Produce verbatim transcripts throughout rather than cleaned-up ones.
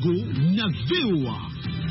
Congo na V O A.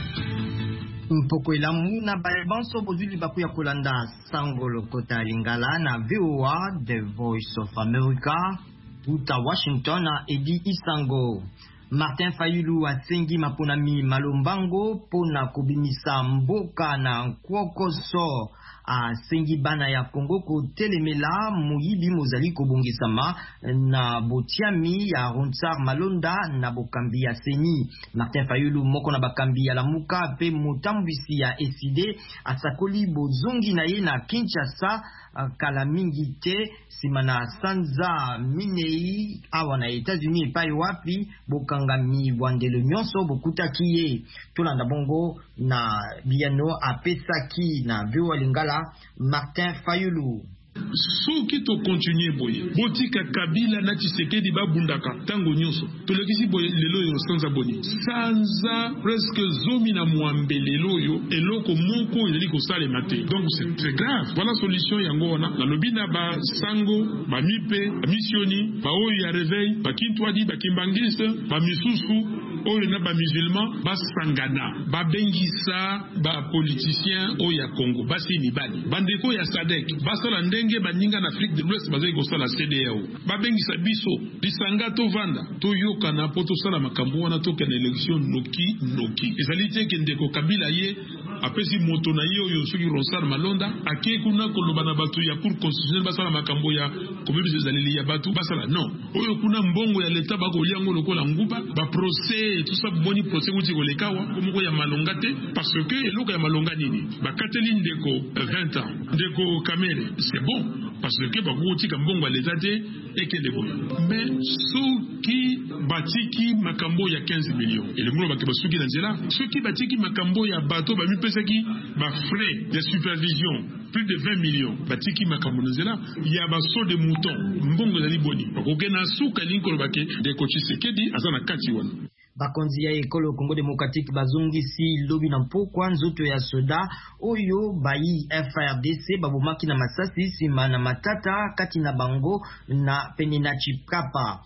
Mpoko elamu na balebanso bozuli bakuya kolanda sango lokota lingala na V O A, The Voice of America, uta Washington na Edi Isango. Martin Fayulu asengi maponami malombango pona kubimisa mboka na nkwokoso a sengi bana ya Kongo ko telemela muyibi mozali kobongisama na botiami ya Ronsar Malonda na bokambi ya Seni. Martin Fayulu moko na bakambi ya Lamuka pe motambwisi ya Eside asakoli bozongi na ye na Kinshasa kala mingi te simana sanza minei awa na Etats-Unis epai wapi bokangami bwandelo nyonso bokutaki ye. Tolanda bongo na biano apesaki na V O A Lingala Martin Fayulu. Soki to continue boye botika Kabila na Tshisekedi babundaka tango nyonso tolekisi boye lelo yo sanza boni sanza presque zomi na mwambe lelo yo eloko moko ezali kosala mate. Donc c'est très grave. Voilà solution yango wana na lobina ba sango ba mipe ba misioni ba oyo ya réveil ba kintwadi ba kimbangiste ba misusu oyo na ba musulman ba sangana ba bengisa ba politicien oyo ya Congo basi ni bani bandeko ya Sadek basala ndenge baninga na Afrique de l'Ouest bazali kosala C D A O babengisa biso lisanga to vanda to yoka na poto sala makambo wana to kana election noki noki ezali te kendeko Kabila ye apesi moto na ye oyo soki Ronsar Malonda ake kuna koloba na batu ya cour constitutionnelle basala makambo ya komebisa ezali ya batu basala non oyo kuna mbongo ya leta bako liango lokola nguba ba procès tout ça boni procès uti kolekawa komoko ya malonga te parce que eloko ya malonga nini ba kateli ndeko vingt ans ndeko Kamere c'est bon parce que bakoti kambongo ya leta te ekende boye mais soki batiki makambo ya quinze millions ele mulo bakeba soki na nzela soki batiki makambo ya bato ba mipesaki ba frais de supervision plus de vingt millions batiki makambo na nzela ya baso de mouton mbongo ezali boni bakokena suka linkolo bake de Tshisekedi azana kati wana. Bakonzi ya ekolo Congo Democratique bazongisi lobi na mpokwa nzoto ya soda oyo bayi F R D C babomaki na masasi sima na matata kati na bango na pene na Chipkapa.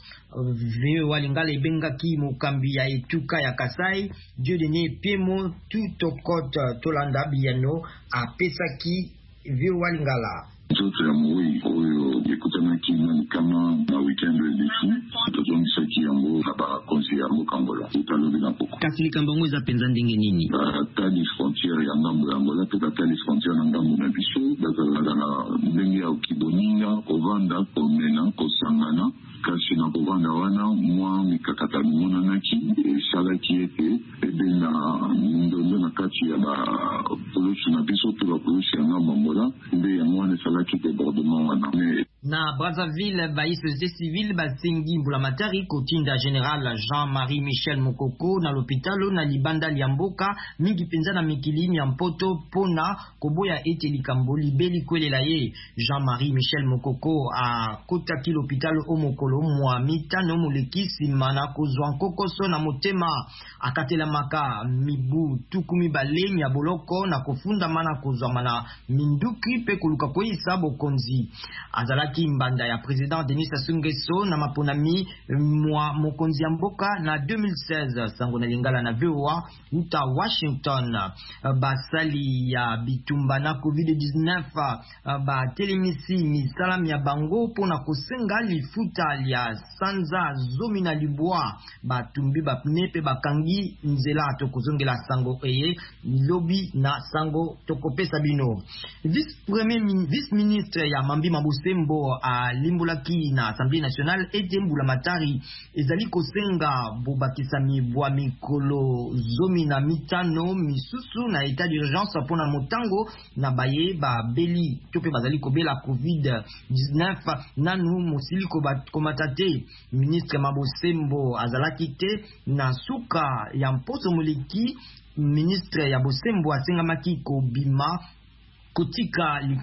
V O A Lingala ebengaki mokambi ya etuka ya Kasai Dieudonné Piemo Tutokot Tolanda Biano apesaki V O A Lingala. Nzoto ya moi oyo ekutanaki kama na weekend eleki tozongisaki yango na bakonzi ya mokambola utalobi na poko kasi likambo eza penza ndenge nini batali frontiere ya ngambo ya Angola pe batali frontiere na ngambo na biso bazalaka na ndenge ya kiboninga kovanda komena kosangana kasi na kovanda wana mwa mikakata mimonanaki esalaki ete ebe na ndondo na kati ya bapolosi na biso pe bapolosi ya ngambo Angola nde yango wana esalaki debordement wana. Na Brazzaville, bayi société civile basengi mbula matari kotinda General Jean-Marie Michel Mokoko na l'hôpital na libanda liamboka mingi penza na mikilini ya mpoto pona koboya ete likambo libeli kwelela ye. Jean-Marie Michel Mokoko a kotaki l'hôpital omokolo mwa mitano moleki sima na kozwa nkokoso na motema akatela maka mibu tukumi baleni ya boloko na kofunda mana kozwa mana minduki pe koluka koyisa bokonzi. Azalaki mbanda ya président Denis Sassou Nguesso na maponami mwa mokonzi ya mboka na deux mille seize. Sango na Lingala na V O A uta Washington. Basali ya bitumba na COVID dix-neuf ba telemisi misalam ya bango pona kosenga lifuta ya sanza zomi na libwa batumbi bapnepe bakangi nzela to kozongela sango eye lobi na sango tokopesa bino. Vice premier vice ministre ya Mambi Mabusembo a limbulaki na Assemblée nationale ete mbula matari ezali kosenga bobakisami bwa mikolo zomi na mitano misusu na état d'urgence pona motango na baye ba beli tope bazali kobela COVID dix-neuf nanu mosili komatate. Ministre Mabusembo azalaki te na suka ya mposo moleki ministre ya Bosembo asengamaki kobima kotika